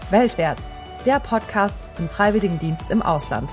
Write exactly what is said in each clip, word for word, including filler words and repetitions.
Weltwärts, der Podcast zum Freiwilligendienst im Ausland.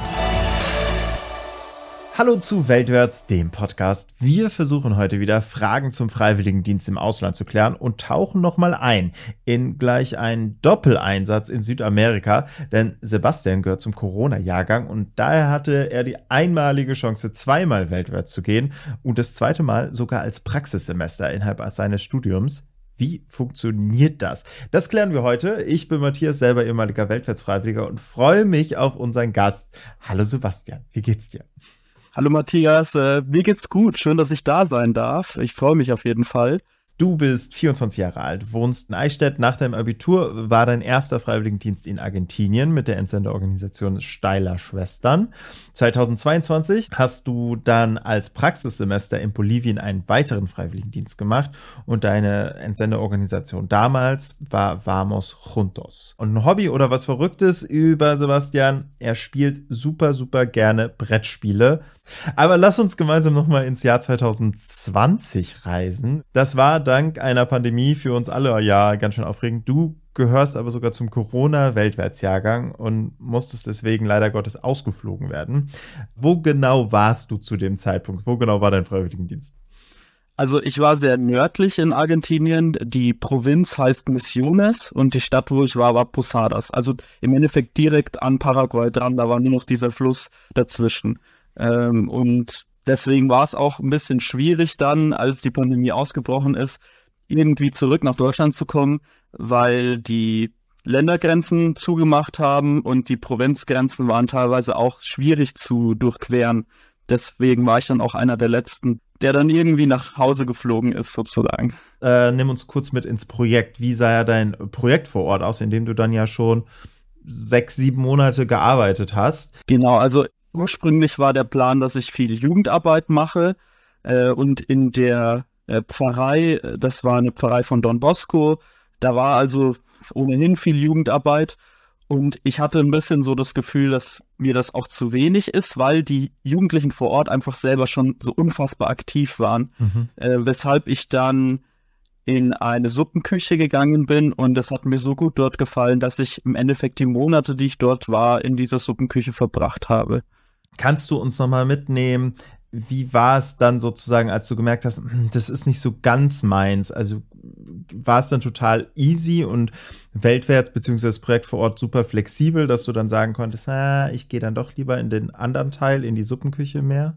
Hallo zu Weltwärts, dem Podcast. Wir versuchen heute wieder Fragen zum Freiwilligendienst im Ausland zu klären und tauchen nochmal ein in gleich einen Doppeleinsatz in Südamerika, denn Sebastian gehört zum Corona-Jahrgang und daher hatte er die einmalige Chance, zweimal weltwärts zu gehen und das zweite Mal sogar als Praxissemester innerhalb seines Studiums. Wie funktioniert das? Das klären wir heute. Ich bin Matthias, selber ehemaliger Weltwärtsfreiwilliger und freue mich auf unseren Gast. Hallo Sebastian, wie geht's dir? Hallo Matthias, äh, mir geht's gut. Schön, dass ich da sein darf. Ich freue mich auf jeden Fall. Du bist vierundzwanzig Jahre alt, wohnst in Eichstätt. Nach deinem Abitur war dein erster Freiwilligendienst in Argentinien mit der Entsenderorganisation Steiler Schwestern. zweitausendzweiundzwanzig hast du dann als Praxissemester in Bolivien einen weiteren Freiwilligendienst gemacht und deine Entsenderorganisation damals war Vamos Juntos. Und ein Hobby oder was Verrücktes über Sebastian, er spielt super, super gerne Brettspiele. Aber lass uns gemeinsam nochmal ins Jahr zweitausendzwanzig reisen. Das war dank einer Pandemie für uns alle ja ganz schön aufregend. Du gehörst aber sogar zum Corona-Weltwärtsjahrgang und musstest deswegen leider Gottes ausgeflogen werden. Wo genau warst du zu dem Zeitpunkt? Wo genau war dein Freiwilligendienst? Also ich war sehr nördlich in Argentinien. Die Provinz heißt Misiones und die Stadt, wo ich war, war Posadas. Also im Endeffekt direkt an Paraguay dran. Da war nur noch dieser Fluss dazwischen. Ähm, und deswegen war es auch ein bisschen schwierig dann, als die Pandemie ausgebrochen ist, irgendwie zurück nach Deutschland zu kommen, weil die Ländergrenzen zugemacht haben und die Provinzgrenzen waren teilweise auch schwierig zu durchqueren. Deswegen war ich dann auch einer der Letzten, der dann irgendwie nach Hause geflogen ist, sozusagen. Äh, nimm uns kurz mit ins Projekt. Wie sah ja dein Projekt vor Ort aus, in dem du dann ja schon sechs, sieben Monate gearbeitet hast? Genau, also ursprünglich war der Plan, dass ich viel Jugendarbeit mache äh, und in der äh, Pfarrei, das war eine Pfarrei von Don Bosco, da war also ohnehin viel Jugendarbeit und ich hatte ein bisschen so das Gefühl, dass mir das auch zu wenig ist, weil die Jugendlichen vor Ort einfach selber schon so unfassbar aktiv waren, mhm. äh, weshalb ich dann in eine Suppenküche gegangen bin und es hat mir so gut dort gefallen, dass ich im Endeffekt die Monate, die ich dort war, in dieser Suppenküche verbracht habe. Kannst du uns nochmal mitnehmen, wie war es dann sozusagen, als du gemerkt hast, das ist nicht so ganz meins? Also war es dann total easy und weltwärts beziehungsweise das Projekt vor Ort super flexibel, dass du dann sagen konntest, ah, ich gehe dann doch lieber in den anderen Teil, in die Suppenküche mehr?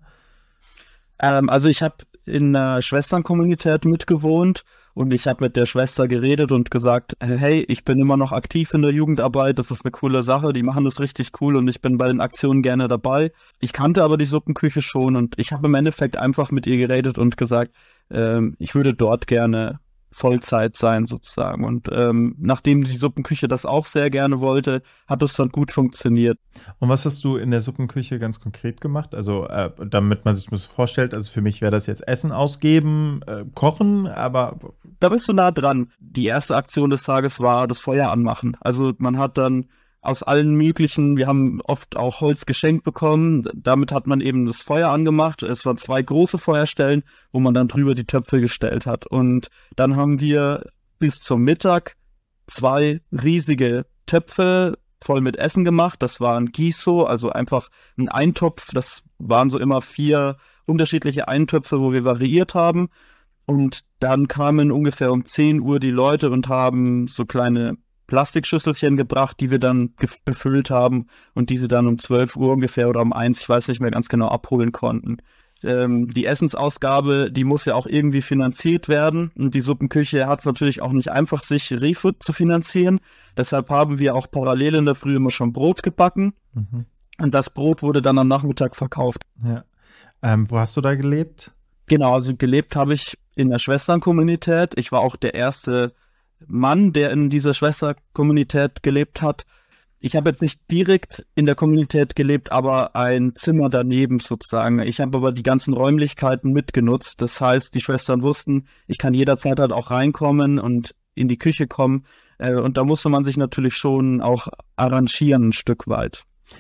Ähm, also ich habe in einer Schwesternkommunität mitgewohnt und ich habe mit der Schwester geredet und gesagt, hey, ich bin immer noch aktiv in der Jugendarbeit, das ist eine coole Sache, die machen das richtig cool und ich bin bei den Aktionen gerne dabei. Ich kannte aber die Suppenküche schon und ich habe im Endeffekt einfach mit ihr geredet und gesagt, ähm, ich würde dort gerne Vollzeit sein sozusagen. Und ähm, nachdem die Suppenküche das auch sehr gerne wollte, hat es dann gut funktioniert. Und was hast du in der Suppenküche ganz konkret gemacht? Also äh, damit man sich das vorstellt, also für mich wäre das jetzt Essen ausgeben, äh, kochen, aber... Da bist du nah dran. Die erste Aktion des Tages war das Feuer anmachen. Also man hat dann aus allen möglichen, wir haben oft auch Holz geschenkt bekommen, damit hat man eben das Feuer angemacht. Es waren zwei große Feuerstellen, wo man dann drüber die Töpfe gestellt hat. Und dann haben wir bis zum Mittag zwei riesige Töpfe voll mit Essen gemacht. Das war ein Guiso, also einfach ein Eintopf. Das waren so immer vier unterschiedliche Eintöpfe, wo wir variiert haben. Und dann kamen ungefähr um zehn Uhr die Leute und haben so kleine Plastikschüsselchen gebracht, die wir dann gef- befüllt haben und diese dann um zwölf Uhr ungefähr oder um eins, ich weiß nicht mehr ganz genau, abholen konnten. Ähm, die Essensausgabe, die muss ja auch irgendwie finanziert werden und die Suppenküche hat es natürlich auch nicht einfach, sich Refood zu finanzieren. Deshalb haben wir auch parallel in der Früh immer schon Brot gebacken mhm. und das Brot wurde dann am Nachmittag verkauft. Ja. Ähm, wo hast du da gelebt? Genau, also gelebt habe ich in der Schwesternkommunität. Ich war auch der erste Mann, der in dieser Schwesterkommunität gelebt hat. Ich habe jetzt nicht direkt in der Kommunität gelebt, aber ein Zimmer daneben sozusagen. Ich habe aber die ganzen Räumlichkeiten mitgenutzt. Das heißt, die Schwestern wussten, ich kann jederzeit halt auch reinkommen und in die Küche kommen. Und da musste man sich natürlich schon auch arrangieren ein Stück weit.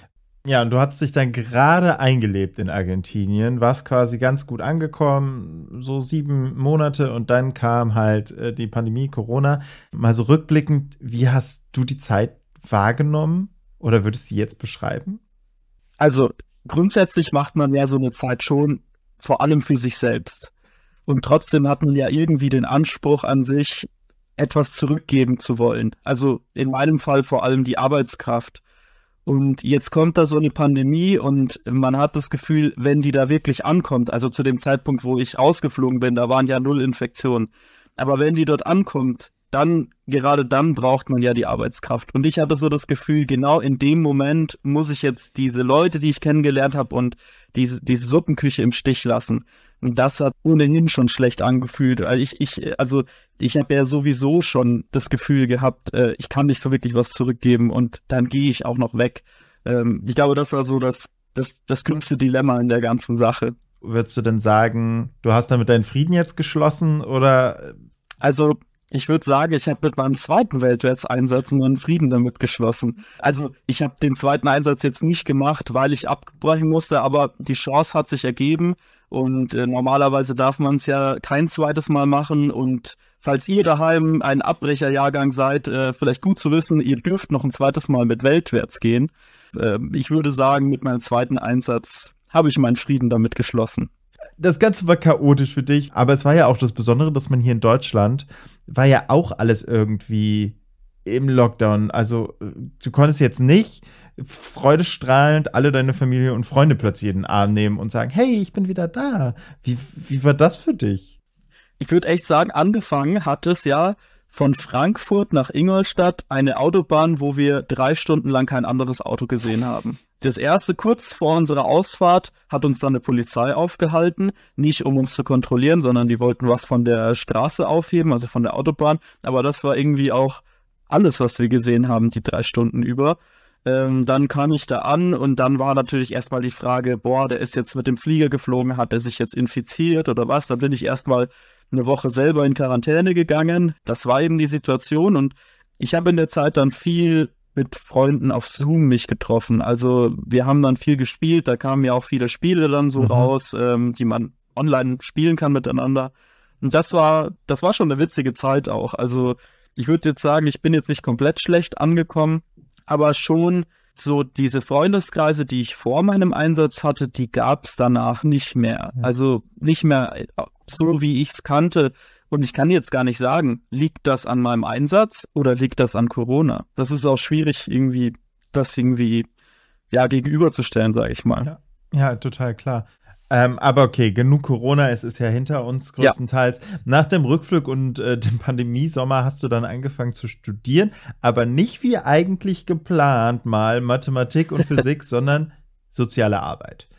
Ja, und du hattest dich dann gerade eingelebt in Argentinien, warst quasi ganz gut angekommen, so sieben Monate und dann kam halt äh, die Pandemie, Corona. Mal so rückblickend, wie hast du die Zeit wahrgenommen oder würdest du sie jetzt beschreiben? Also grundsätzlich macht man ja so eine Zeit schon vor allem für sich selbst. Und trotzdem hat man ja irgendwie den Anspruch an sich, etwas zurückgeben zu wollen. Also in meinem Fall vor allem die Arbeitskraft. Und jetzt kommt da so eine Pandemie und man hat das Gefühl, wenn die da wirklich ankommt, also zu dem Zeitpunkt, wo ich ausgeflogen bin, da waren ja null Infektionen. Aber wenn die dort ankommt, dann, gerade dann braucht man ja die Arbeitskraft. Und ich hatte so das Gefühl, genau in dem Moment muss ich jetzt diese Leute, die ich kennengelernt habe und diese, diese Suppenküche im Stich lassen. Und das hat ohnehin schon schlecht angefühlt. Also ich, ich, also ich habe ja sowieso schon das Gefühl gehabt, äh, ich kann nicht so wirklich was zurückgeben und dann gehe ich auch noch weg. Ähm, ich glaube, das war so das, das, das größte Dilemma in der ganzen Sache. Würdest du denn sagen, du hast damit deinen Frieden jetzt geschlossen oder? Also ich würde sagen, ich habe mit meinem zweiten Weltwärtseinsatz nur einen Frieden damit geschlossen. Also ich habe den zweiten Einsatz jetzt nicht gemacht, weil ich abbrechen musste, aber die Chance hat sich ergeben. Und äh, normalerweise darf man es ja kein zweites Mal machen. Und falls ihr daheim ein Abbrecherjahrgang seid, äh, vielleicht gut zu wissen, ihr dürft noch ein zweites Mal mit Weltwärts gehen. Äh, ich würde sagen, mit meinem zweiten Einsatz habe ich meinen Frieden damit geschlossen. Das Ganze war chaotisch für dich, aber es war ja auch das Besondere, dass man hier in Deutschland, war ja auch alles irgendwie im Lockdown. Also du konntest jetzt nicht freudestrahlend alle deine Familie und Freunde plötzlich in den Arm nehmen und sagen, hey, ich bin wieder da. Wie, wie war das für dich? Ich würde echt sagen, angefangen hat es ja von Frankfurt nach Ingolstadt eine Autobahn, wo wir drei Stunden lang kein anderes Auto gesehen haben. Das erste, kurz vor unserer Ausfahrt, hat uns dann eine Polizei aufgehalten, nicht um uns zu kontrollieren, sondern die wollten was von der Straße aufheben, also von der Autobahn. Aber das war irgendwie auch alles, was wir gesehen haben, die drei Stunden über. Ähm, dann kam ich da an und dann war natürlich erstmal die Frage, boah, der ist jetzt mit dem Flieger geflogen, hat er sich jetzt infiziert oder was? Dann bin ich erstmal eine Woche selber in Quarantäne gegangen. Das war eben die Situation und ich habe in der Zeit dann viel mit Freunden auf Zoom mich getroffen. Also wir haben dann viel gespielt, da kamen ja auch viele Spiele dann so mhm. raus, ähm, die man online spielen kann miteinander. Und das war, das war schon eine witzige Zeit auch. Also ich würde jetzt sagen, ich bin jetzt nicht komplett schlecht angekommen, aber schon so diese Freundeskreise, die ich vor meinem Einsatz hatte, die gab es danach nicht mehr. Also nicht mehr so, wie ich es kannte. Und ich kann jetzt gar nicht sagen, liegt das an meinem Einsatz oder liegt das an Corona? Das ist auch schwierig, irgendwie das irgendwie ja gegenüberzustellen, sage ich mal. Ja, ja, total klar. Ähm, aber okay, genug Corona, es ist ja hinter uns größtenteils. Ja. Nach dem Rückflug und äh, dem Pandemiesommer hast du dann angefangen zu studieren, aber nicht wie eigentlich geplant mal Mathematik und Physik, sondern soziale Arbeit.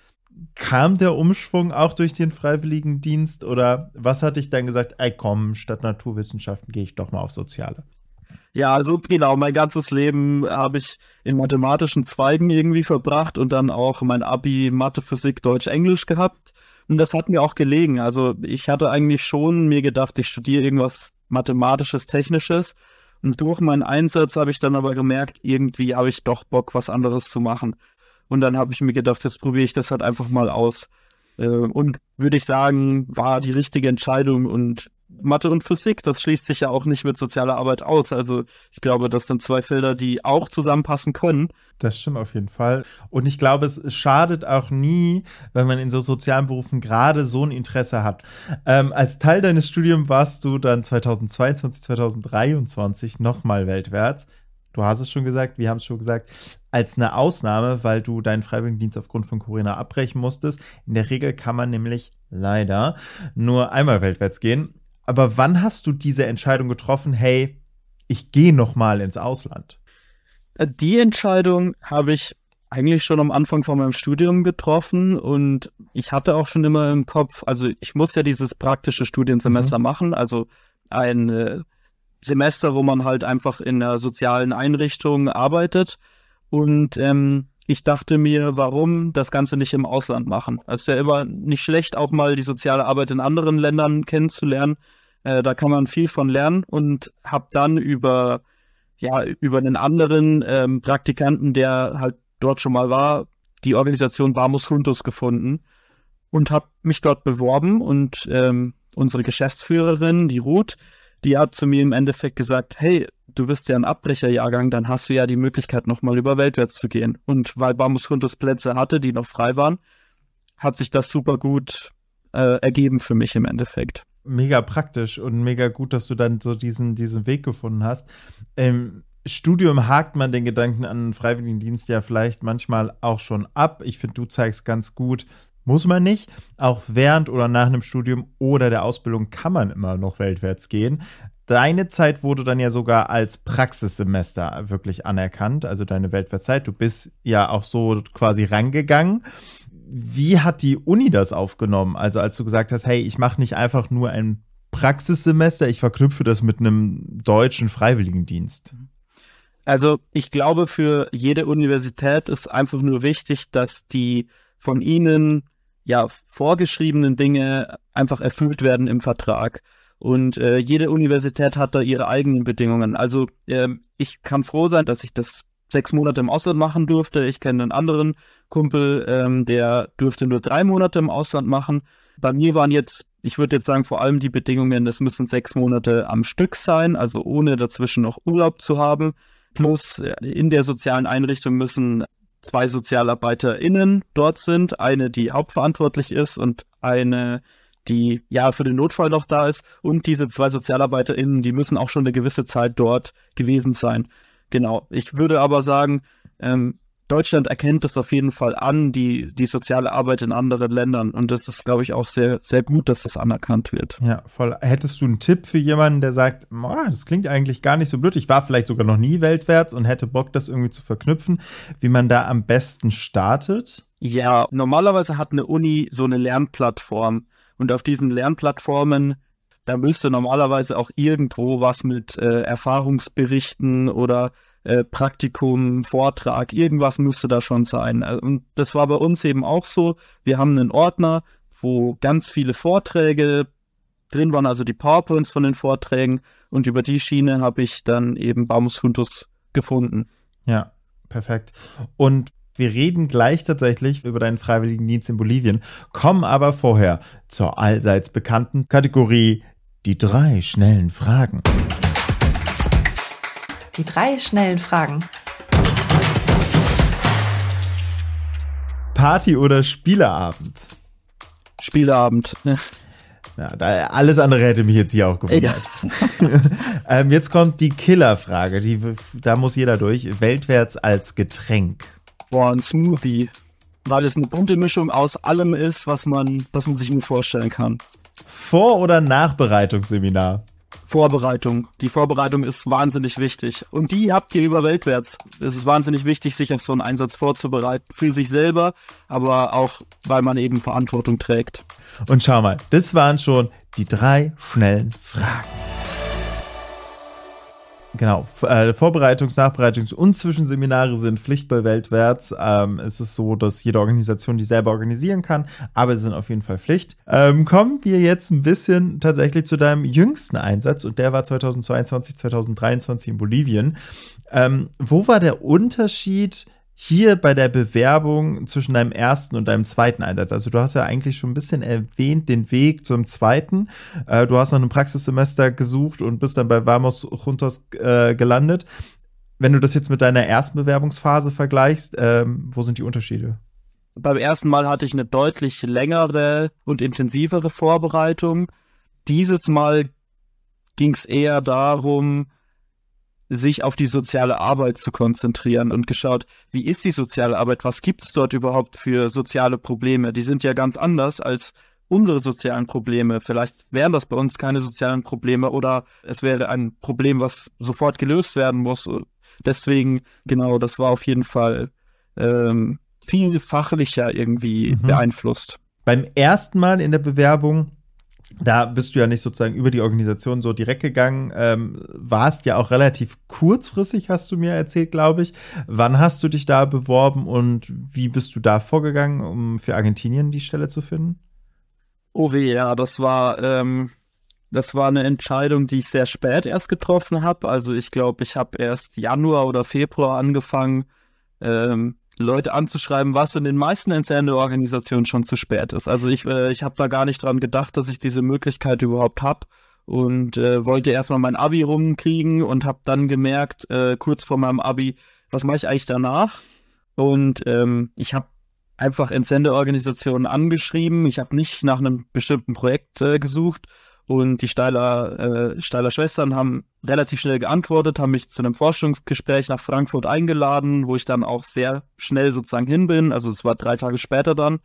Kam der Umschwung auch durch den Freiwilligendienst oder was hat dich dann gesagt, ey komm, statt Naturwissenschaften gehe ich doch mal auf Soziale? Ja, also genau, mein ganzes Leben habe ich in mathematischen Zweigen irgendwie verbracht und dann auch mein Abi Mathe, Physik, Deutsch, Englisch gehabt. Und das hat mir auch gelegen. Also ich hatte eigentlich schon mir gedacht, ich studiere irgendwas Mathematisches, Technisches. Und durch meinen Einsatz habe ich dann aber gemerkt, irgendwie habe ich doch Bock, was anderes zu machen. Und dann habe ich mir gedacht, jetzt probiere ich das halt einfach mal aus. Und würde ich sagen, war die richtige Entscheidung. Und Mathe und Physik, das schließt sich ja auch nicht mit sozialer Arbeit aus. Also ich glaube, das sind zwei Felder, die auch zusammenpassen können. Das stimmt auf jeden Fall. Und ich glaube, es schadet auch nie, wenn man in so sozialen Berufen gerade so ein Interesse hat. Ähm, als Teil deines Studiums warst du dann zweitausendzweiundzwanzig, zweitausenddreiundzwanzig nochmal weltwärts. Du hast es schon gesagt, wir haben es schon gesagt, als eine Ausnahme, weil du deinen Freiwilligendienst aufgrund von Corona abbrechen musstest. In der Regel kann man nämlich leider nur einmal weltwärts gehen. Aber wann hast du diese Entscheidung getroffen, hey, ich gehe noch mal ins Ausland? Die Entscheidung habe ich eigentlich schon am Anfang von meinem Studium getroffen und ich hatte auch schon immer im Kopf, also ich muss ja dieses praktische Studiensemester mhm. machen, also ein äh, Semester, wo man halt einfach in einer sozialen Einrichtung arbeitet und ähm, ich dachte mir, warum das Ganze nicht im Ausland machen? Es ist ja immer nicht schlecht, auch mal die soziale Arbeit in anderen Ländern kennenzulernen. Äh, da kann man viel von lernen und habe dann über, ja, über einen anderen ähm, Praktikanten, der halt dort schon mal war, die Organisation Vamos Juntos gefunden und habe mich dort beworben und ähm, unsere Geschäftsführerin, die Ruth, die hat zu mir im Endeffekt gesagt, hey, du bist ja ein Abbrecherjahrgang, dann hast du ja die Möglichkeit, nochmal über Weltwärts zu gehen. Und weil Vamos Juntos Plätze hatte, die noch frei waren, hat sich das super gut äh, ergeben für mich im Endeffekt. Mega praktisch und mega gut, dass du dann so diesen, diesen Weg gefunden hast. Im Studium hakt man den Gedanken an den Freiwilligendienst ja vielleicht manchmal auch schon ab. Ich finde, du zeigst ganz gut, muss man nicht. Auch während oder nach einem Studium oder der Ausbildung kann man immer noch weltwärts gehen. Deine Zeit wurde dann ja sogar als Praxissemester wirklich anerkannt, also deine Weltwärtszeit. Du bist ja auch so quasi rangegangen. Wie hat die Uni das aufgenommen? Also als du gesagt hast, hey, ich mache nicht einfach nur ein Praxissemester, ich verknüpfe das mit einem deutschen Freiwilligendienst. Also ich glaube, für jede Universität ist einfach nur wichtig, dass die von ihnen ja vorgeschriebenen Dinge einfach erfüllt werden im Vertrag. Und äh, jede Universität hat da ihre eigenen Bedingungen. Also äh, ich kann froh sein, dass ich das sechs Monate im Ausland machen durfte. Ich kenne einen anderen Kumpel, ähm, der durfte nur drei Monate im Ausland machen. Bei mir waren jetzt, ich würde jetzt sagen, vor allem die Bedingungen, es müssen sechs Monate am Stück sein, also ohne dazwischen noch Urlaub zu haben. Plus in der sozialen Einrichtung müssen zwei SozialarbeiterInnen dort sind. Eine, die hauptverantwortlich ist und eine, die ja für den Notfall noch da ist. Und diese zwei SozialarbeiterInnen, die müssen auch schon eine gewisse Zeit dort gewesen sein. Genau. Ich würde aber sagen, ähm, Deutschland erkennt das auf jeden Fall an, die, die soziale Arbeit in anderen Ländern. Und das ist, glaube ich, auch sehr, sehr gut, dass das anerkannt wird. Ja, voll. Hättest du einen Tipp für jemanden, der sagt, das klingt eigentlich gar nicht so blöd, ich war vielleicht sogar noch nie weltwärts und hätte Bock, das irgendwie zu verknüpfen, wie man da am besten startet? Ja, normalerweise hat eine Uni so eine Lernplattform. Und auf diesen Lernplattformen, da müsste normalerweise auch irgendwo was mit äh, Erfahrungsberichten oder äh, Praktikum, Vortrag, irgendwas müsste da schon sein. Und das war bei uns eben auch so. Wir haben einen Ordner, wo ganz viele Vorträge drin waren, also die PowerPoints von den Vorträgen. Und über die Schiene habe ich dann eben Vamos Juntos gefunden. Ja, perfekt. Und wir reden gleich tatsächlich über deinen Freiwilligendienst in Bolivien, kommen aber vorher zur allseits bekannten Kategorie die drei schnellen Fragen. Die drei schnellen Fragen. Party oder Spieleabend? Spieleabend. Ja, da, alles andere hätte mich jetzt hier auch gewundert. ähm, jetzt kommt die Killerfrage, die, da muss jeder durch. Weltwärts als Getränk. Boah, ein Smoothie. Weil es eine bunte Mischung aus allem ist, was man, was man sich nur vorstellen kann. Vor- oder Nachbereitungsseminar? Vorbereitung. Die Vorbereitung ist wahnsinnig wichtig. Und die habt ihr über Weltwärts. Es ist wahnsinnig wichtig, sich auf so einen Einsatz vorzubereiten. Für sich selber, aber auch, weil man eben Verantwortung trägt. Und schau mal, das waren schon die drei schnellen Fragen. Genau, äh, Vorbereitungs-, Nachbereitungs- und Zwischenseminare sind Pflicht bei Weltwärts. Ähm, es ist so, dass jede Organisation die selber organisieren kann, aber sie sind auf jeden Fall Pflicht. Ähm, kommen wir jetzt ein bisschen tatsächlich zu deinem jüngsten Einsatz und der war zweitausendzweiundzwanzig, zweitausenddreiundzwanzig in Bolivien. Ähm, wo war der Unterschied hier bei der Bewerbung zwischen deinem ersten und deinem zweiten Einsatz? Also du hast ja eigentlich schon ein bisschen erwähnt, den Weg zum zweiten. Äh, du hast nach einem Praxissemester gesucht und bist dann bei Vamos Juntos äh, gelandet. Wenn du das jetzt mit deiner ersten Bewerbungsphase vergleichst, ähm, wo sind die Unterschiede? Beim ersten Mal hatte ich eine deutlich längere und intensivere Vorbereitung. Dieses Mal ging es eher darum, sich auf die soziale Arbeit zu konzentrieren und geschaut, wie ist die soziale Arbeit, was gibt es dort überhaupt für soziale Probleme? Die sind ja ganz anders als unsere sozialen Probleme. Vielleicht wären das bei uns keine sozialen Probleme oder es wäre ein Problem, was sofort gelöst werden muss. Deswegen, genau, das war auf jeden Fall ähm, viel fachlicher irgendwie mhm. beeinflusst. Beim ersten Mal in der Bewerbung, da bist du ja nicht sozusagen über die Organisation so direkt gegangen, ähm, warst ja auch relativ kurzfristig, hast du mir erzählt, glaube ich. Wann hast du dich da beworben und wie bist du da vorgegangen, um für Argentinien die Stelle zu finden? Oh weh, ja, das war, ähm, das war eine Entscheidung, die ich sehr spät erst getroffen habe. Also ich glaube, ich habe erst Januar oder Februar angefangen, ähm, Leute anzuschreiben, was in den meisten Entsendeorganisationen schon zu spät ist. Also ich, äh, ich habe da gar nicht dran gedacht, dass ich diese Möglichkeit überhaupt habe und äh, wollte erstmal mein Abi rumkriegen und habe dann gemerkt, äh, kurz vor meinem Abi, was mache ich eigentlich danach? Und ähm, ich habe einfach Entsendeorganisationen angeschrieben. Ich habe nicht nach einem bestimmten Projekt äh, gesucht. Und die Steiler, äh, Steiler Schwestern haben relativ schnell geantwortet, haben mich zu einem Forschungsgespräch nach Frankfurt eingeladen, wo ich dann auch sehr schnell sozusagen hin bin. Also es war drei Tage später dann.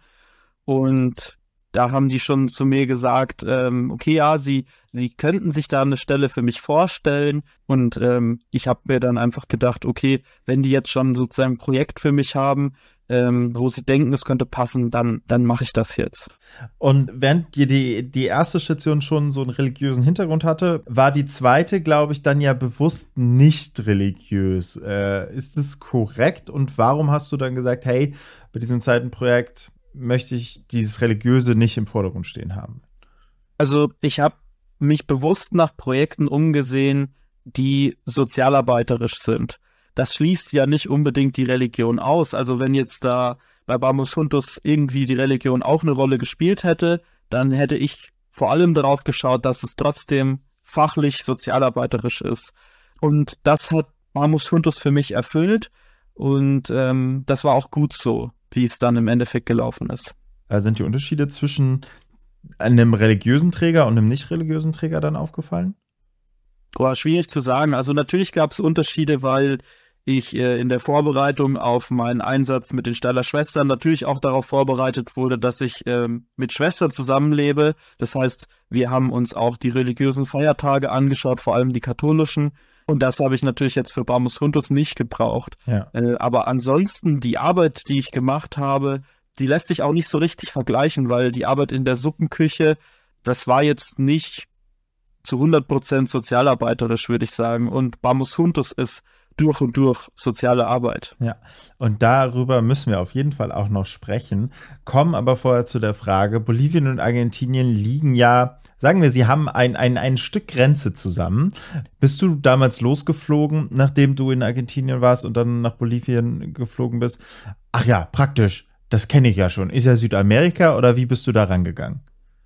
Und da haben die schon zu mir gesagt, ähm, okay, ja, sie, sie könnten sich da eine Stelle für mich vorstellen. Und ähm, ich habe mir dann einfach gedacht, okay, wenn die jetzt schon sozusagen ein Projekt für mich haben, ähm, wo sie denken, es könnte passen, dann, dann mache ich das jetzt. Und während dir die, die erste Station schon so einen religiösen Hintergrund hatte, war die zweite, glaube ich, dann ja bewusst nicht religiös. Äh, ist das korrekt? Und warum hast du dann gesagt, hey, bei diesem zweiten Projekt möchte ich dieses Religiöse nicht im Vordergrund stehen haben? Also ich habe mich bewusst nach Projekten umgesehen, die sozialarbeiterisch sind. Das schließt ja nicht unbedingt die Religion aus. Also wenn jetzt da bei Bambus Juntos irgendwie die Religion auch eine Rolle gespielt hätte, dann hätte ich vor allem darauf geschaut, dass es trotzdem fachlich sozialarbeiterisch ist. Und das hat Bambus Juntos für mich erfüllt und ähm, das war auch gut so, wie es dann im Endeffekt gelaufen ist. Sind die Unterschiede zwischen einem religiösen Träger und einem nicht religiösen Träger dann aufgefallen? Boah, schwierig zu sagen. Also natürlich gab es Unterschiede, weil ich äh, in der Vorbereitung auf meinen Einsatz mit den Steiler Schwestern natürlich auch darauf vorbereitet wurde, dass ich ähm, mit Schwestern zusammenlebe. Das heißt, wir haben uns auch die religiösen Feiertage angeschaut, vor allem die katholischen. Und das habe ich natürlich jetzt für Bambus Juntos nicht gebraucht. Ja. Äh, aber ansonsten die Arbeit, die ich gemacht habe, die lässt sich auch nicht so richtig vergleichen, weil die Arbeit in der Suppenküche, das war jetzt nicht zu hundert Prozent sozialarbeiterisch, würde ich sagen. Und Bambus Juntos ist durch und durch soziale Arbeit. Ja, und darüber müssen wir auf jeden Fall auch noch sprechen. Kommen aber vorher zu der Frage, Bolivien und Argentinien liegen ja, sagen wir, sie haben ein, ein, ein Stück Grenze zusammen. Bist du damals losgeflogen, nachdem du in Argentinien warst und dann nach Bolivien geflogen bist? Ach ja, praktisch, das kenne ich ja schon. Ist ja Südamerika oder wie bist du da rangegangen?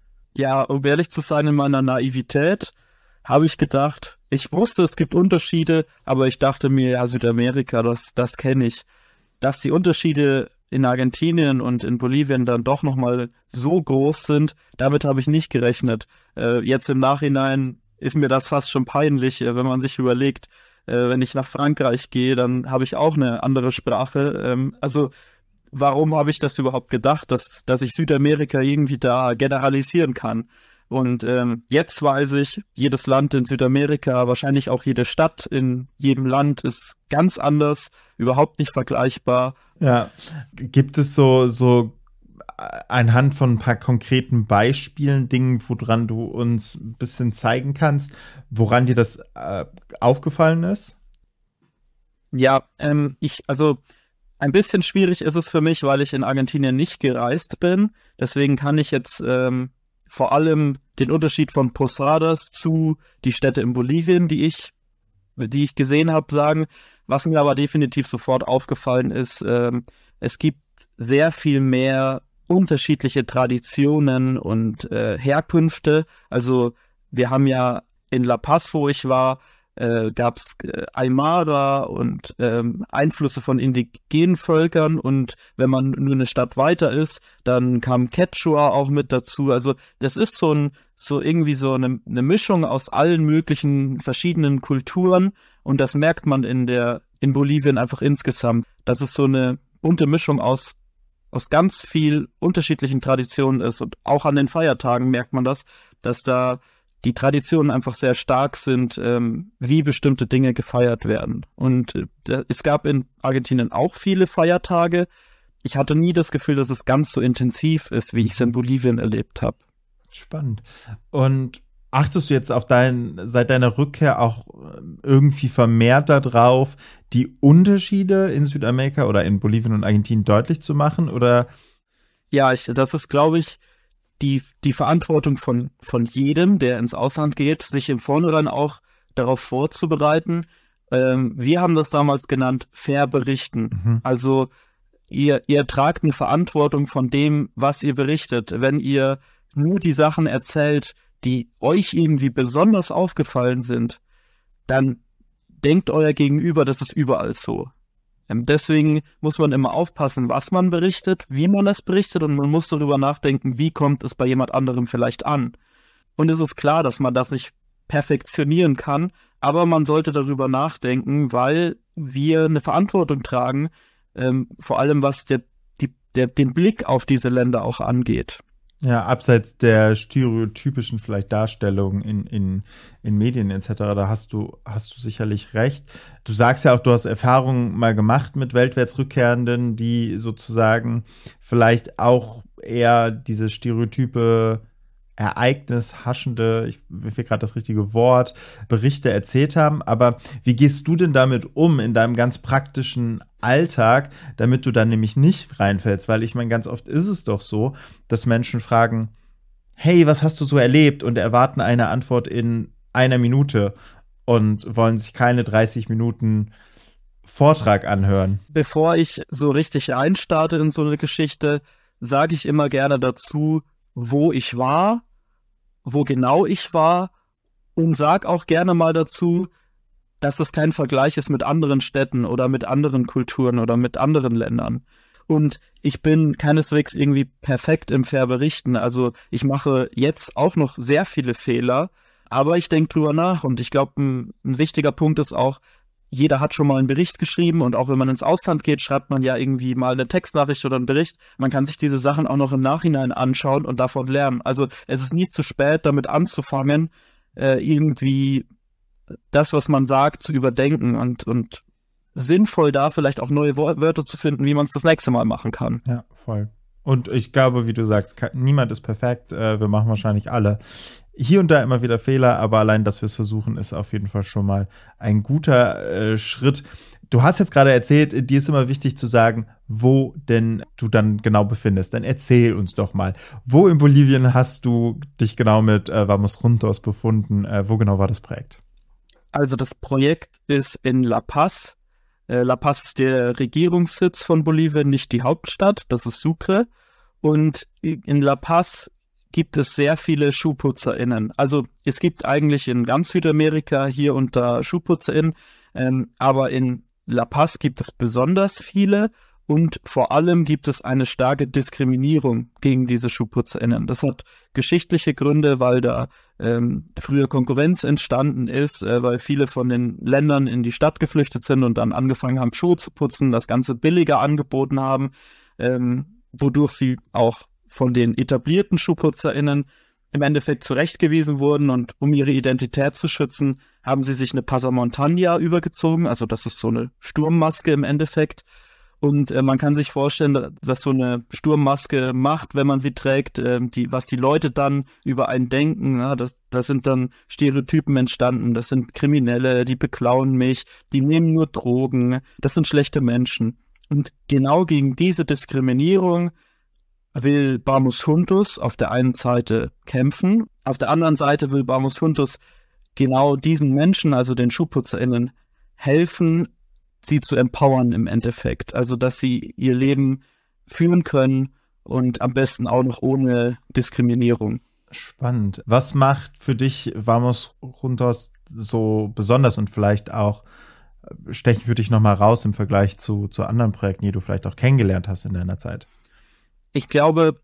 Ja, um ehrlich zu sein, in meiner Naivität habe ich gedacht, ich wusste, es gibt Unterschiede, aber ich dachte mir, ja, Südamerika, das, das kenne ich. Dass die Unterschiede in Argentinien und in Bolivien dann doch nochmal so groß sind, damit habe ich nicht gerechnet. Äh, jetzt im Nachhinein ist mir das fast schon peinlich, äh, wenn man sich überlegt, äh, wenn ich nach Frankreich gehe, dann habe ich auch eine andere Sprache. Ähm, also warum habe ich das überhaupt gedacht, dass, dass ich Südamerika irgendwie da generalisieren kann? Und ähm, jetzt weiß ich, jedes Land in Südamerika, wahrscheinlich auch jede Stadt in jedem Land ist ganz anders, überhaupt nicht vergleichbar. Ja, gibt es so, so anhand von ein paar konkreten Beispielen, Dingen, woran du uns ein bisschen zeigen kannst, woran dir das äh, aufgefallen ist? Ja, ähm, ich, also ein bisschen schwierig ist es für mich, weil ich in Argentinien nicht gereist bin. Deswegen kann ich jetzt ähm, vor allem den Unterschied von Posadas zu die Städte in Bolivien, die ich, die ich gesehen habe, sagen. Was mir aber definitiv sofort aufgefallen ist, ähm, es gibt sehr viel mehr unterschiedliche Traditionen und äh, Herkünfte. Also wir haben ja in La Paz, wo ich war, äh, gab es äh, Aymara und ähm, Einflüsse von indigenen Völkern, und wenn man nur eine Stadt weiter ist, dann kam Quechua auch mit dazu. Also das ist so ein so irgendwie so eine, eine Mischung aus allen möglichen verschiedenen Kulturen, und das merkt man in der in Bolivien einfach insgesamt. Das ist so eine bunte Mischung aus aus ganz viel unterschiedlichen Traditionen ist, und auch an den Feiertagen merkt man das, dass da die Traditionen einfach sehr stark sind, ähm, wie bestimmte Dinge gefeiert werden. Und äh, es gab in Argentinien auch viele Feiertage. Ich hatte nie das Gefühl, dass es ganz so intensiv ist, wie ich es in Bolivien erlebt habe. Spannend. Und achtest du jetzt auf dein, seit deiner Rückkehr auch irgendwie vermehrt darauf, die Unterschiede in Südamerika oder in Bolivien und Argentinien deutlich zu machen? Oder? Ja, ich, das ist, glaube ich, die, die Verantwortung von, von jedem, der ins Ausland geht, sich im Vornherein auch darauf vorzubereiten. Ähm, wir haben das damals genannt, fair berichten. Mhm. Also ihr, ihr tragt eine Verantwortung von dem, was ihr berichtet. Wenn ihr nur die Sachen erzählt, die euch irgendwie besonders aufgefallen sind, dann denkt euer Gegenüber, das ist überall so. Ähm, deswegen muss man immer aufpassen, was man berichtet, wie man es berichtet, und man muss darüber nachdenken, wie kommt es bei jemand anderem vielleicht an. Und es ist klar, dass man das nicht perfektionieren kann, aber man sollte darüber nachdenken, weil wir eine Verantwortung tragen, ähm, vor allem was der, die, der, den Blick auf diese Länder auch angeht. Ja, abseits der stereotypischen vielleicht Darstellungen in, in, in Medien et cetera, da hast du, hast du sicherlich recht. Du sagst ja auch, du hast Erfahrungen mal gemacht mit weltwärts Rückkehrenden, die sozusagen vielleicht auch eher diese Stereotype ereignishaschende, ich mir fehlt gerade das richtige Wort, Berichte erzählt haben. Aber wie gehst du denn damit um in deinem ganz praktischen Alltag, damit du dann nämlich nicht reinfällst? Weil ich meine, ganz oft ist es doch so, dass Menschen fragen, hey, was hast du so erlebt? Und erwarten eine Antwort in einer Minute und wollen sich keine dreißig Minuten Vortrag anhören. Bevor ich so richtig einstarte in so eine Geschichte, sage ich immer gerne dazu, wo ich war, wo genau ich war, und sag auch gerne mal dazu, dass das kein Vergleich ist mit anderen Städten oder mit anderen Kulturen oder mit anderen Ländern. Und ich bin keineswegs irgendwie perfekt im Verberichten. Also ich mache jetzt auch noch sehr viele Fehler, aber ich denke drüber nach, und ich glaube, ein, ein wichtiger Punkt ist auch, jeder hat schon mal einen Bericht geschrieben, und auch wenn man ins Ausland geht, schreibt man ja irgendwie mal eine Textnachricht oder einen Bericht. Man kann sich diese Sachen auch noch im Nachhinein anschauen und davon lernen. Also es ist nie zu spät, damit anzufangen, äh, irgendwie das, was man sagt, zu überdenken und, und sinnvoll da vielleicht auch neue Wörter zu finden, wie man es das nächste Mal machen kann. Ja, voll. Und ich glaube, wie du sagst, niemand ist perfekt. Äh, wir machen wahrscheinlich alle hier und da immer wieder Fehler, aber allein, dass wir es versuchen, ist auf jeden Fall schon mal ein guter äh, Schritt. Du hast jetzt gerade erzählt, dir ist immer wichtig zu sagen, wo denn du dann genau befindest. Dann erzähl uns doch mal, wo in Bolivien hast du dich genau mit äh, Vamos Juntos befunden? Äh, wo genau war das Projekt? Also das Projekt ist in La Paz. Äh, La Paz ist der Regierungssitz von Bolivien, nicht die Hauptstadt, das ist Sucre. Und in La Paz gibt es sehr viele SchuhputzerInnen. Also es gibt eigentlich in ganz Südamerika hier und da SchuhputzerInnen, ähm, aber in La Paz gibt es besonders viele, und vor allem gibt es eine starke Diskriminierung gegen diese SchuhputzerInnen. Das hat geschichtliche Gründe, weil da ähm, früher Konkurrenz entstanden ist, äh, weil viele von den Ländern in die Stadt geflüchtet sind und dann angefangen haben, Schuhe zu putzen, das Ganze billiger angeboten haben, ähm, wodurch sie auch von den etablierten SchuhputzerInnen im Endeffekt zurechtgewiesen wurden, und um ihre Identität zu schützen, haben sie sich eine Pasamontaña übergezogen, also das ist so eine Sturmmaske im Endeffekt, und äh, man kann sich vorstellen, dass so eine Sturmmaske macht, wenn man sie trägt, äh, die, was die Leute dann über einen denken, ja, das, das sind dann Stereotypen entstanden, das sind Kriminelle, die beklauen mich, die nehmen nur Drogen, das sind schlechte Menschen, und genau gegen diese Diskriminierung will Vamos Juntos auf der einen Seite kämpfen, auf der anderen Seite will Vamos Juntos genau diesen Menschen, also den SchuhputzerInnen, helfen, sie zu empowern im Endeffekt. Also, dass sie ihr Leben führen können, und am besten auch noch ohne Diskriminierung. Spannend. Was macht für dich Vamos Juntos so besonders, und vielleicht auch stechen für dich nochmal raus im Vergleich zu, zu anderen Projekten, die du vielleicht auch kennengelernt hast in deiner Zeit? Ich glaube,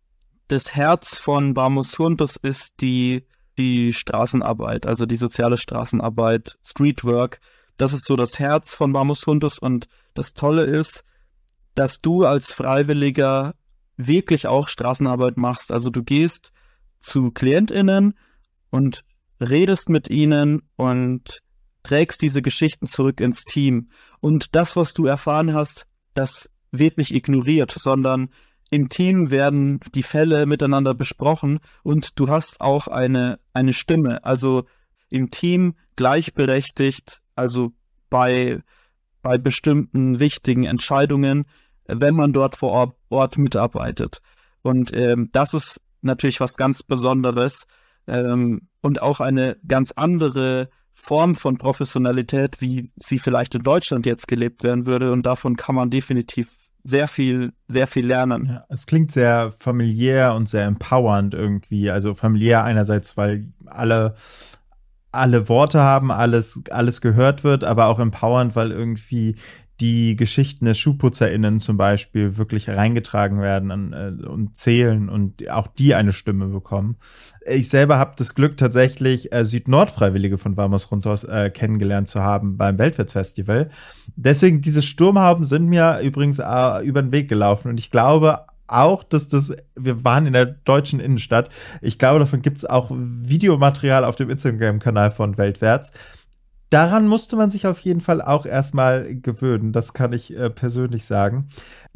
das Herz von Vamos Juntos ist die, die Straßenarbeit, also die soziale Straßenarbeit, Streetwork. Das ist so das Herz von Vamos Juntos, und das Tolle ist, dass du als Freiwilliger wirklich auch Straßenarbeit machst. Also du gehst zu KlientInnen und redest mit ihnen und trägst diese Geschichten zurück ins Team. Und das, was du erfahren hast, das wird nicht ignoriert, sondern im Team werden die Fälle miteinander besprochen, und du hast auch eine, eine Stimme, also im Team gleichberechtigt, also bei, bei bestimmten wichtigen Entscheidungen, wenn man dort vor Ort, Ort mitarbeitet. Und ähm, das ist natürlich was ganz Besonderes, ähm, und auch eine ganz andere Form von Professionalität, wie sie vielleicht in Deutschland jetzt gelebt werden würde, und davon kann man definitiv sehr viel, sehr viel lernen. Ja, es klingt sehr familiär und sehr empowernd irgendwie. Also familiär einerseits, weil alle, alle Worte haben, alles, alles gehört wird, aber auch empowernd, weil irgendwie die Geschichten der SchuhputzerInnen zum Beispiel wirklich reingetragen werden an, äh, und zählen und auch die eine Stimme bekommen. Ich selber habe das Glück, tatsächlich äh, Süd-Nord-Freiwillige von Vamos Juntos äh, kennengelernt zu haben beim Weltwärtsfestival. Deswegen, diese Sturmhauben sind mir übrigens äh, über den Weg gelaufen und ich glaube auch, dass das, wir waren in der deutschen Innenstadt, ich glaube, davon gibt es auch Videomaterial auf dem Instagram-Kanal von Weltwärts. Daran musste man sich auf jeden Fall auch erstmal gewöhnen, das kann ich äh, persönlich sagen.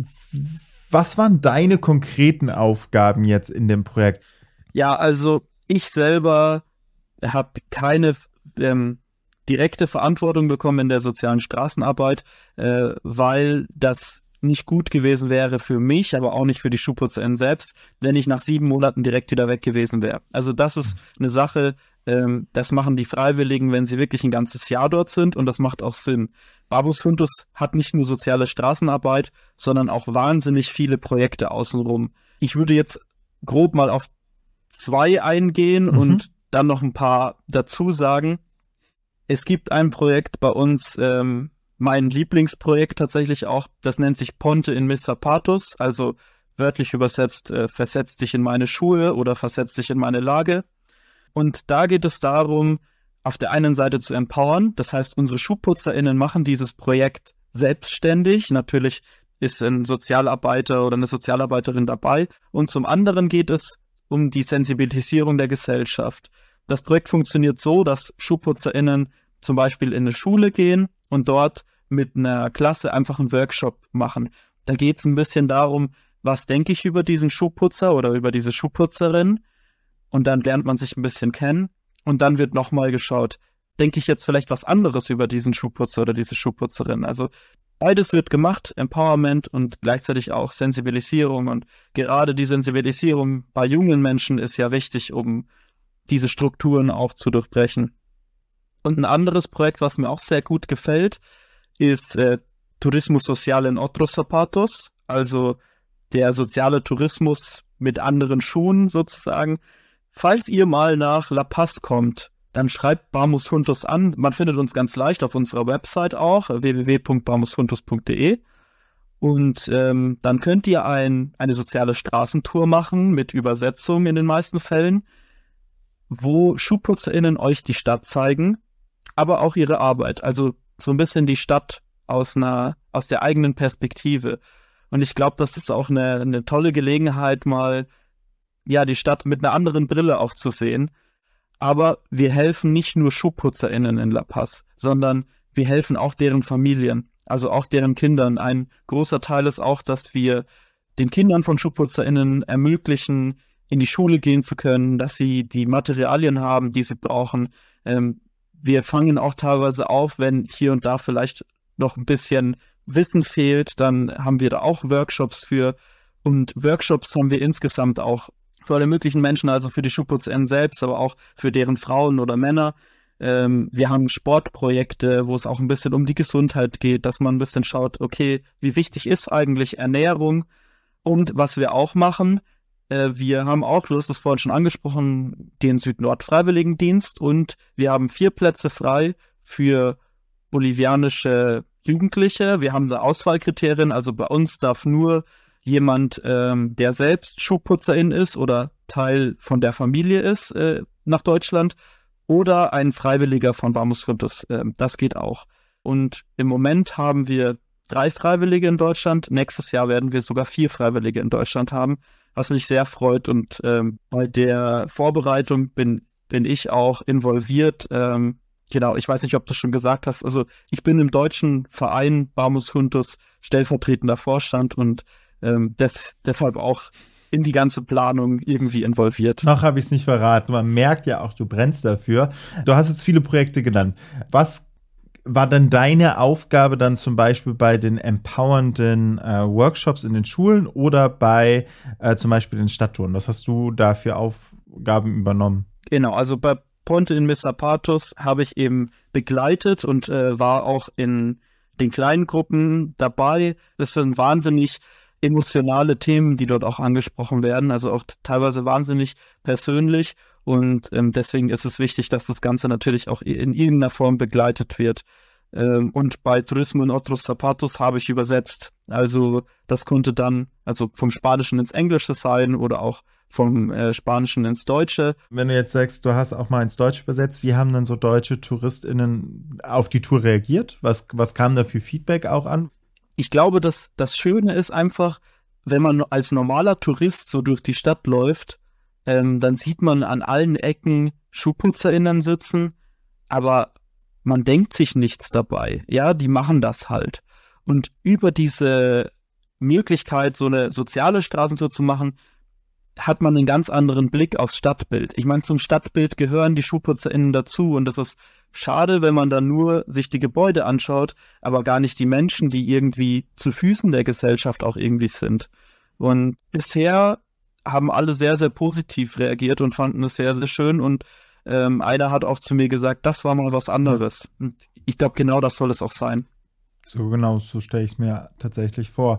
Was waren deine konkreten Aufgaben jetzt in dem Projekt? Ja, also ich selber habe keine ähm, direkte Verantwortung bekommen in der sozialen Straßenarbeit, äh, weil das nicht gut gewesen wäre für mich, aber auch nicht für die SchuhputzerInnen selbst, wenn ich nach sieben Monaten direkt wieder weg gewesen wäre. Also das ist eine Sache, ähm, das machen die Freiwilligen, wenn sie wirklich ein ganzes Jahr dort sind und das macht auch Sinn. Vamos Juntos hat nicht nur soziale Straßenarbeit, sondern auch wahnsinnig viele Projekte außenrum. Ich würde jetzt grob mal auf zwei eingehen mhm. und dann noch ein paar dazu sagen. Es gibt ein Projekt bei uns, ähm, mein Lieblingsprojekt tatsächlich auch, das nennt sich Ponte in mis Zapatos, also wörtlich übersetzt, äh, versetz dich in meine Schuhe oder versetz dich in meine Lage. Und da geht es darum, auf der einen Seite zu empowern, das heißt, unsere SchuhputzerInnen machen dieses Projekt selbstständig, natürlich ist ein Sozialarbeiter oder eine Sozialarbeiterin dabei und zum anderen geht es um die Sensibilisierung der Gesellschaft. Das Projekt funktioniert so, dass SchuhputzerInnen zum Beispiel in eine Schule gehen und dort mit einer Klasse einfach einen Workshop machen. Da geht es ein bisschen darum, was denke ich über diesen Schuhputzer oder über diese Schuhputzerin und dann lernt man sich ein bisschen kennen und dann wird nochmal geschaut, denke ich jetzt vielleicht was anderes über diesen Schuhputzer oder diese Schuhputzerin. Also beides wird gemacht, Empowerment und gleichzeitig auch Sensibilisierung und gerade die Sensibilisierung bei jungen Menschen ist ja wichtig, um diese Strukturen auch zu durchbrechen. Und ein anderes Projekt, was mir auch sehr gut gefällt, ist äh, Tourismus Social en otros zapatos, also der soziale Tourismus mit anderen Schuhen sozusagen. Falls ihr mal nach La Paz kommt, dann schreibt Vamos Juntos an. Man findet uns ganz leicht auf unserer Website auch, w w w punkt vamos juntos punkt d e. Und ähm, dann könnt ihr ein, eine soziale Straßentour machen mit Übersetzung in den meisten Fällen, wo SchuhputzerInnen euch die Stadt zeigen, aber auch ihre Arbeit. Also so ein bisschen die Stadt aus einer, aus der eigenen Perspektive. Und ich glaube, das ist auch eine, eine tolle Gelegenheit, mal ja die Stadt mit einer anderen Brille auch zu sehen. Aber wir helfen nicht nur SchuhputzerInnen in La Paz, sondern wir helfen auch deren Familien, also auch deren Kindern. Ein großer Teil ist auch, dass wir den Kindern von SchuhputzerInnen ermöglichen, in die Schule gehen zu können, dass sie die Materialien haben, die sie brauchen. Ähm, wir fangen auch teilweise auf, wenn hier und da vielleicht noch ein bisschen Wissen fehlt, dann haben wir da auch Workshops für. Und Workshops haben wir insgesamt auch für alle möglichen Menschen, also für die SchuhputzerInnen selbst, aber auch für deren Frauen oder Männer. Ähm, wir haben Sportprojekte, wo es auch ein bisschen um die Gesundheit geht, dass man ein bisschen schaut, okay, wie wichtig ist eigentlich Ernährung? Und was wir auch machen, äh, wir haben auch, du hast es vorhin schon angesprochen, den Süd-Nord-Freiwilligendienst und wir haben vier Plätze frei für bolivianische Jugendliche. Wir haben da Auswahlkriterien, also bei uns darf nur jemand, ähm, der selbst Schuhputzerin ist oder Teil von der Familie ist, äh, nach Deutschland oder ein Freiwilliger von Vamos Juntos. Äh, das geht auch. Und im Moment haben wir drei Freiwillige in Deutschland. Nächstes Jahr werden wir sogar vier Freiwillige in Deutschland haben, was mich sehr freut. Und ähm, bei der Vorbereitung bin, bin ich auch involviert. Ähm, genau, ich weiß nicht, ob du schon gesagt hast. Also ich bin im deutschen Verein Vamos Juntos stellvertretender Vorstand und Ähm, des, deshalb auch in die ganze Planung irgendwie involviert. Noch habe ich es nicht verraten. Man merkt ja auch, du brennst dafür. Du hast jetzt viele Projekte genannt. Was war denn deine Aufgabe dann zum Beispiel bei den empowernden äh, Workshops in den Schulen oder bei äh, zum Beispiel den Stadttouren? Was hast du da für Aufgaben übernommen? Genau, also bei Ponte in mis Zapatos habe ich eben begleitet und äh, war auch in den kleinen Gruppen dabei. Das sind wahnsinnig emotionale Themen, die dort auch angesprochen werden, also auch teilweise wahnsinnig persönlich. Und ähm, deswegen ist es wichtig, dass das Ganze natürlich auch in irgendeiner Form begleitet wird. Ähm, und bei Turismo en otros zapatos habe ich übersetzt. Also das konnte dann also vom Spanischen ins Englische sein oder auch vom äh, Spanischen ins Deutsche. Wenn du jetzt sagst, du hast auch mal ins Deutsche übersetzt, wie haben dann so deutsche TouristInnen auf die Tour reagiert? Was, was kam da für Feedback auch an? Ich glaube, dass das Schöne ist einfach, wenn man als normaler Tourist so durch die Stadt läuft, ähm, dann sieht man an allen Ecken SchuhputzerInnen sitzen, aber man denkt sich nichts dabei. Ja, die machen das halt. Und über diese Möglichkeit, so eine soziale Straßentour zu machen, hat man einen ganz anderen Blick aufs Stadtbild. Ich meine, zum Stadtbild gehören die SchuhputzerInnen dazu und das ist schade, wenn man dann nur sich die Gebäude anschaut, aber gar nicht die Menschen, die irgendwie zu Füßen der Gesellschaft auch irgendwie sind. Und bisher haben alle sehr, sehr positiv reagiert und fanden es sehr, sehr schön und ähm, einer hat auch zu mir gesagt, das war mal was anderes. Und ich glaube, genau das soll es auch sein. So genau, so stelle ich es mir tatsächlich vor.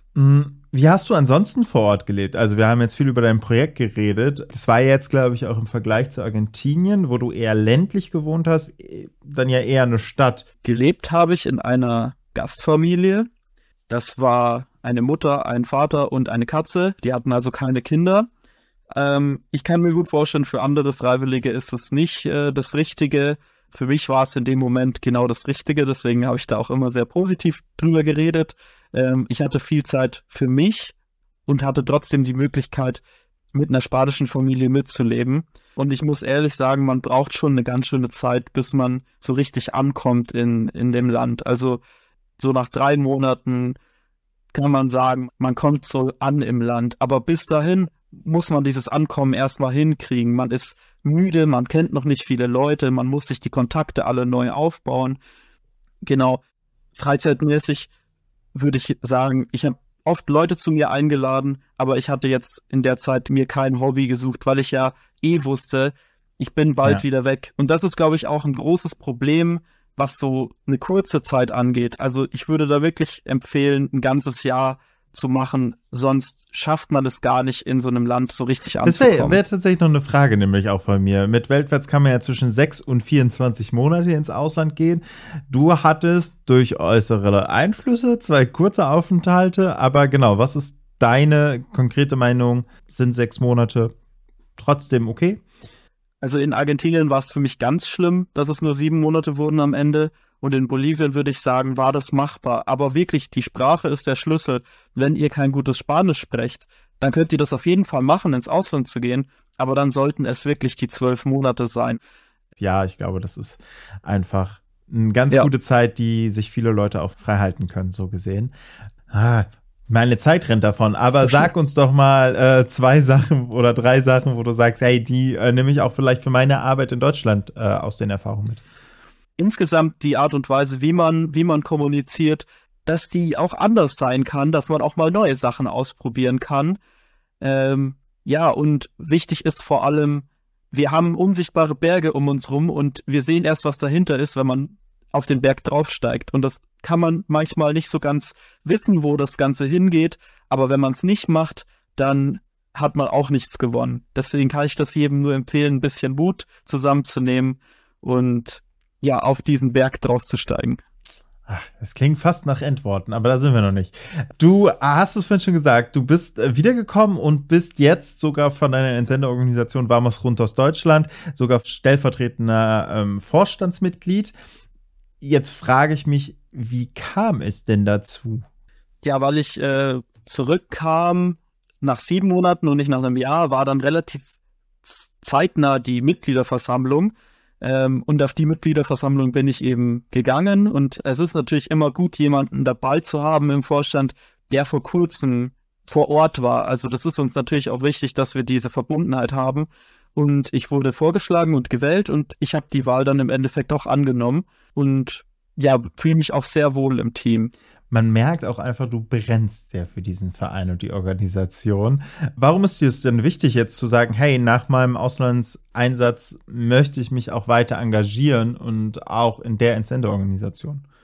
Wie hast du ansonsten vor Ort gelebt? Also wir haben jetzt viel über dein Projekt geredet. Das war jetzt, glaube ich, auch im Vergleich zu Argentinien, wo du eher ländlich gewohnt hast, dann ja eher eine Stadt. Gelebt habe ich in einer Gastfamilie. Das war eine Mutter, ein Vater und eine Katze. Die hatten also keine Kinder. Ähm, ich kann mir gut vorstellen, für andere Freiwillige ist das nicht äh, das Richtige. Für mich war es in dem Moment genau das Richtige. Deswegen habe ich da auch immer sehr positiv drüber geredet. Ich hatte viel Zeit für mich und hatte trotzdem die Möglichkeit, mit einer spanischen Familie mitzuleben. Und ich muss ehrlich sagen, man braucht schon eine ganz schöne Zeit, bis man so richtig ankommt in, in dem Land. Also so nach drei Monaten kann man sagen, man kommt so an im Land. Aber bis dahin muss man dieses Ankommen erstmal hinkriegen. Man ist müde, man kennt noch nicht viele Leute, man muss sich die Kontakte alle neu aufbauen. Genau, freizeitmäßig würde ich sagen, ich habe oft Leute zu mir eingeladen, aber ich hatte jetzt in der Zeit mir kein Hobby gesucht, weil ich ja eh wusste, ich bin bald ja. wieder weg. Und das ist, glaube ich, auch ein großes Problem, was so eine kurze Zeit angeht. Also ich würde da wirklich empfehlen, ein ganzes Jahr zu machen, sonst schafft man es gar nicht, in so einem Land so richtig anzukommen. Das wäre wär tatsächlich noch eine Frage, nämlich auch von mir. Mit Weltwärts kann man ja zwischen sechs und vierundzwanzig Monate ins Ausland gehen. Du hattest durch äußere Einflüsse zwei kurze Aufenthalte, aber genau, was ist deine konkrete Meinung? Sind sechs Monate trotzdem okay? Also in Argentinien war es für mich ganz schlimm, dass es nur sieben Monate wurden am Ende. Und in Bolivien würde ich sagen, war das machbar. Aber wirklich, die Sprache ist der Schlüssel. Wenn ihr kein gutes Spanisch sprecht, dann könnt ihr das auf jeden Fall machen, ins Ausland zu gehen. Aber dann sollten es wirklich die zwölf Monate sein. Ja, ich glaube, das ist einfach eine ganz ja. gute Zeit, die sich viele Leute auch frei halten können, so gesehen. Ah, meine Zeit rennt davon. Aber sag uns doch mal äh, zwei Sachen oder drei Sachen, wo du sagst, hey, die äh, nehme ich auch vielleicht für meine Arbeit in Deutschland äh, aus den Erfahrungen mit. Insgesamt die Art und Weise, wie man, wie man kommuniziert, dass die auch anders sein kann, dass man auch mal neue Sachen ausprobieren kann. Ähm, ja, und wichtig ist vor allem, wir haben unsichtbare Berge um uns rum und wir sehen erst, was dahinter ist, wenn man auf den Berg draufsteigt. Und das kann man manchmal nicht so ganz wissen, wo das Ganze hingeht. Aber wenn man es nicht macht, dann hat man auch nichts gewonnen. Deswegen kann ich das jedem nur empfehlen, ein bisschen Mut zusammenzunehmen und ja, auf diesen Berg draufzusteigen. Ach, das klingt fast nach Endworten, aber da sind wir noch nicht. Du hast es vorhin schon gesagt, du bist wiedergekommen und bist jetzt sogar von deiner Entsenderorganisation Vamos Juntos Deutschland sogar stellvertretender ähm, Vorstandsmitglied. Jetzt frage ich mich, wie kam es denn dazu? Ja, weil ich äh, zurückkam nach sieben Monaten und nicht nach einem Jahr, war dann relativ zeitnah die Mitgliederversammlung. Ähm, und auf die Mitgliederversammlung bin ich eben gegangen. Und es ist natürlich immer gut, jemanden dabei zu haben im Vorstand, der vor kurzem vor Ort war. Also das ist uns natürlich auch wichtig, dass wir diese Verbundenheit haben. Und ich wurde vorgeschlagen und gewählt und ich habe die Wahl dann im Endeffekt auch angenommen. Und ja, fühle mich auch sehr wohl im Team. Man merkt auch einfach, du brennst sehr für diesen Verein und die Organisation. Warum ist dir es denn wichtig, jetzt zu sagen, hey, nach meinem Auslandseinsatz möchte ich mich auch weiter engagieren und auch in der Entsenderorganisation?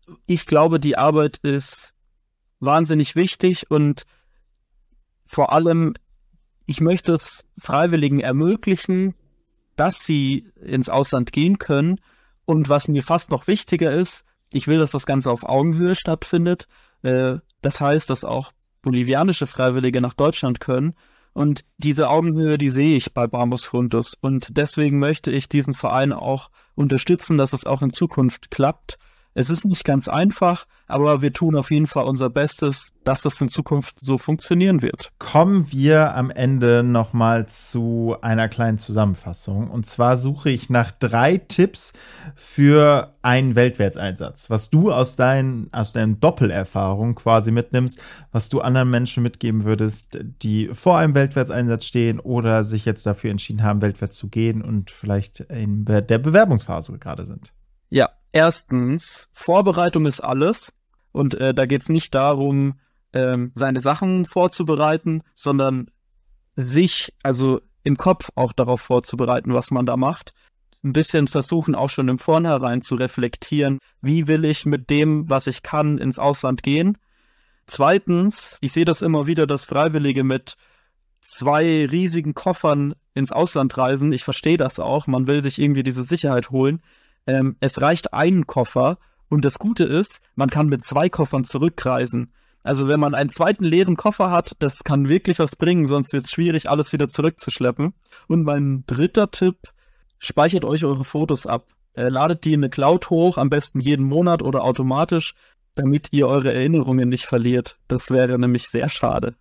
ich glaube, die Arbeit ist wahnsinnig wichtig und vor allem, ich möchte es Freiwilligen ermöglichen, dass sie ins Ausland gehen können. Und was mir fast noch wichtiger ist, ich will, dass das Ganze auf Augenhöhe stattfindet. Äh, das heißt, dass auch bolivianische Freiwillige nach Deutschland können. Und diese Augenhöhe, die sehe ich bei Vamos Juntos. Und deswegen möchte ich diesen Verein auch unterstützen, dass es auch in Zukunft klappt. Es ist nicht ganz einfach, aber wir tun auf jeden Fall unser Bestes, dass das in Zukunft so funktionieren wird. Kommen wir am Ende nochmal zu einer kleinen Zusammenfassung. Und zwar suche ich nach drei Tipps für einen Weltwärtseinsatz, was du aus deinen, aus deinen Doppelerfahrungen quasi mitnimmst, was du anderen Menschen mitgeben würdest, die vor einem Weltwärtseinsatz stehen oder sich jetzt dafür entschieden haben, weltwärts zu gehen und vielleicht in der Bewerbungsphase gerade sind. Ja, erstens, Vorbereitung ist alles. Und äh, da geht es nicht darum, ähm, seine Sachen vorzubereiten, sondern sich, also im Kopf auch darauf vorzubereiten, was man da macht. Ein bisschen versuchen auch schon im Vornherein zu reflektieren, wie will ich mit dem, was ich kann, ins Ausland gehen. Zweitens, ich sehe das immer wieder, dass Freiwillige mit zwei riesigen Koffern ins Ausland reisen. Ich verstehe das auch, man will sich irgendwie diese Sicherheit holen. Ähm, es reicht ein Koffer und das Gute ist, man kann mit zwei Koffern zurückreisen. Also wenn man einen zweiten leeren Koffer hat, das kann wirklich was bringen, sonst wird es schwierig, alles wieder zurückzuschleppen. Und mein dritter Tipp, speichert euch eure Fotos ab. Äh, ladet die in eine Cloud hoch, am besten jeden Monat oder automatisch, damit ihr eure Erinnerungen nicht verliert. Das wäre nämlich sehr schade.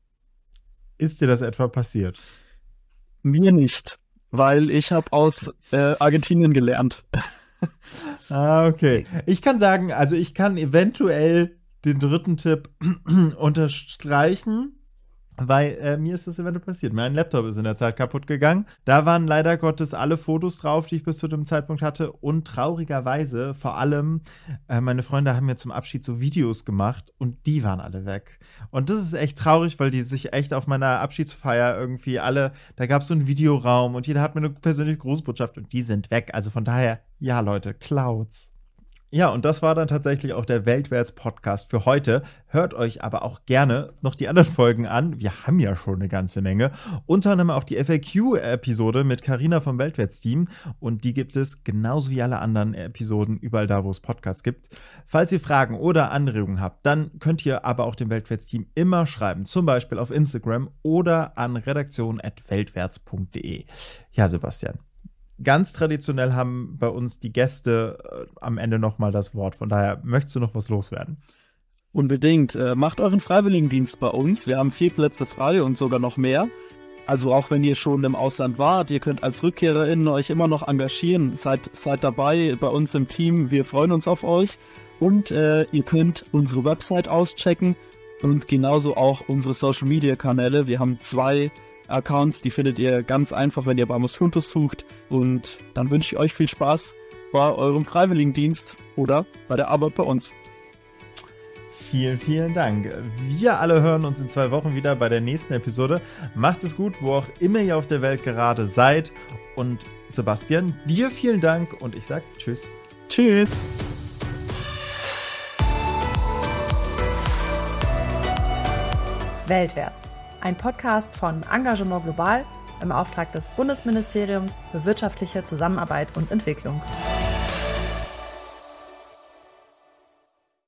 Ist dir das etwa passiert? Mir nicht. Weil ich habe aus äh, Argentinien gelernt. Ah, okay. Ich kann sagen, also ich kann eventuell den dritten Tipp unterstreichen, weil äh, mir ist das eventuell passiert. Mein Laptop ist in der Zeit kaputt gegangen. Da waren leider Gottes alle Fotos drauf, die ich bis zu dem Zeitpunkt hatte. Und traurigerweise, vor allem, äh, meine Freunde haben mir zum Abschied so Videos gemacht und die waren alle weg. Und das ist echt traurig, weil die sich echt auf meiner Abschiedsfeier irgendwie alle, da gab es so einen Videoraum und jeder hat mir eine persönliche Grußbotschaft und die sind weg. Also von daher, ja Leute, Clouds. Ja, und das war dann tatsächlich auch der Weltwärts-Podcast für heute. Hört euch aber auch gerne noch die anderen Folgen an. Wir haben ja schon eine ganze Menge. Unter anderem auch die F A Q-Episode mit Carina vom Weltwärts-Team. Und die gibt es genauso wie alle anderen Episoden überall da, wo es Podcasts gibt. Falls ihr Fragen oder Anregungen habt, dann könnt ihr aber auch dem Weltwärts-Team immer schreiben. Zum Beispiel auf Instagram oder an redaktion at weltwärts punkt de. Ja, Sebastian. Ganz traditionell haben bei uns die Gäste äh, am Ende nochmal das Wort. Von daher, möchtest du noch was loswerden? Unbedingt. Äh, macht euren Freiwilligendienst bei uns. Wir haben vier Plätze frei und sogar noch mehr. Also auch wenn ihr schon im Ausland wart, ihr könnt als RückkehrerInnen euch immer noch engagieren. Seid, seid dabei bei uns im Team. Wir freuen uns auf euch. Und äh, ihr könnt unsere Website auschecken und genauso auch unsere Social-Media-Kanäle. Wir haben zwei Accounts, die findet ihr ganz einfach, wenn ihr Vamos Juntos sucht. Und dann wünsche ich euch viel Spaß bei eurem Freiwilligendienst oder bei der Arbeit bei uns. Vielen, vielen Dank. Wir alle hören uns in zwei Wochen wieder bei der nächsten Episode. Macht es gut, wo auch immer ihr auf der Welt gerade seid. Und Sebastian, dir vielen Dank und ich sag Tschüss. Tschüss. Weltwärts. Ein Podcast von Engagement Global im Auftrag des Bundesministeriums für wirtschaftliche Zusammenarbeit und Entwicklung.